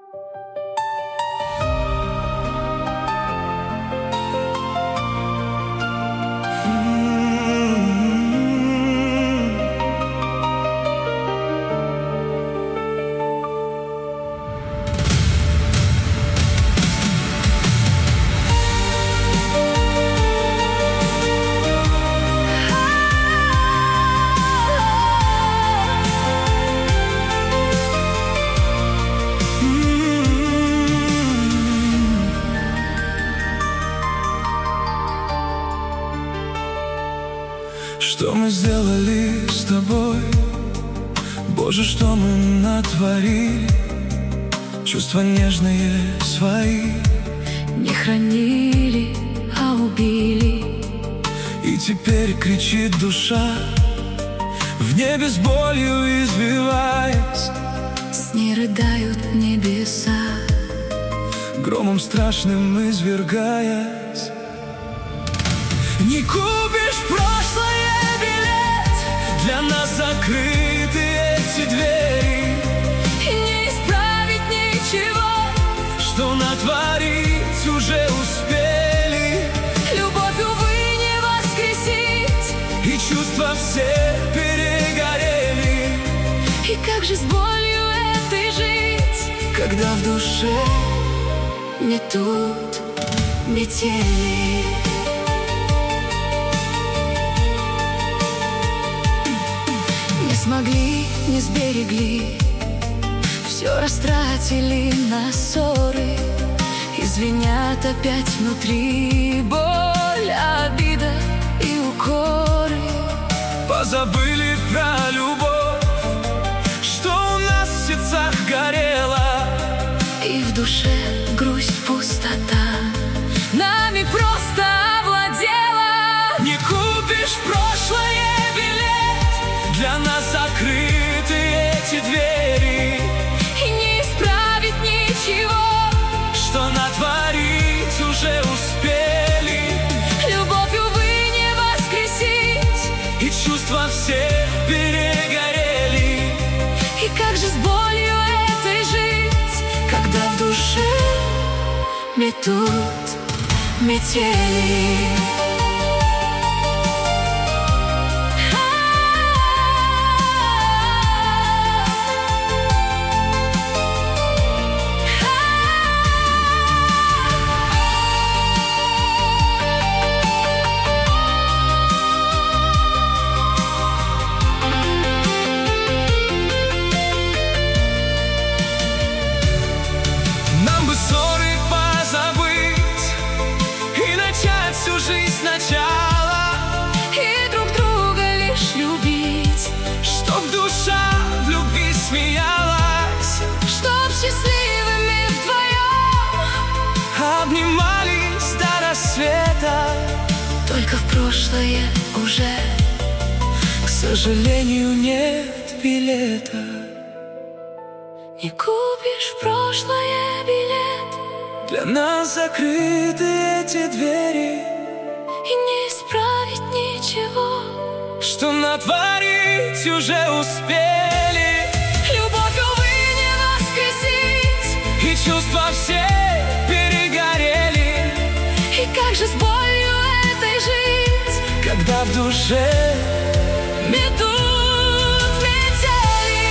Что мы сделали с тобой? Боже, что мы натворили? Чувства нежные свои не хранили, а убили. И теперь кричит душа, в небе с болью извиваясь. С ней рыдают небеса, громом страшным извергаясь. Не купишь в прошлое билет, для нас закрыты эти двери. и не исправить ничего, что натворить уже успели. любовь, увы, не воскресить, И чувства все перегорели. и как же с болью этой жить, Когда в душе метут метели. Не смогли, не сберегли, все растратили на ссоры. Извинят опять внутри боль, обида и укоры. позабыли про любовь, что у нас в сердцах горело. И в душе грусть, пустота нами просто овладела. Не купишь в прошлое билет, для нас закрыты эти двери. И не исправить ничего, Что натворить уже успели. любовь, увы, не воскресить, И чувства все перегорели. и как же с болью этой жить, Когда в душе метут метели. нам бы ссоры позабыть и начать всю жизнь сначала. И друг друга лишь любить, Чтоб душа в любви смеялась, чтоб счастливыми вдвоем обнимались до рассвета. только в прошлое уже К сожалению, нет билета. не купишь в прошлое билет, Для нас закрыты эти двери. и не исправить ничего, Что натворить уже успели. любовь, увы, не воскресить, И чувства все перегорели. и как же с болью этой жить, Когда в душе метут метели.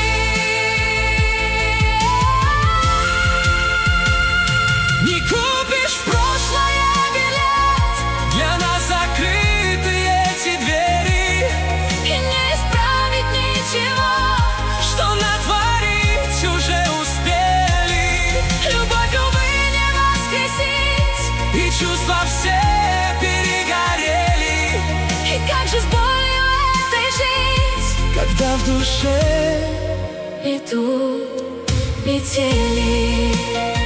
не купишь в прошлое билет, для нас закрыты эти двери. И не исправить ничего, Что натворить уже успели. любовь, увы, не воскресить, И чувства все перегорели. и как же с болью этой жить, Когда в душе метут метели.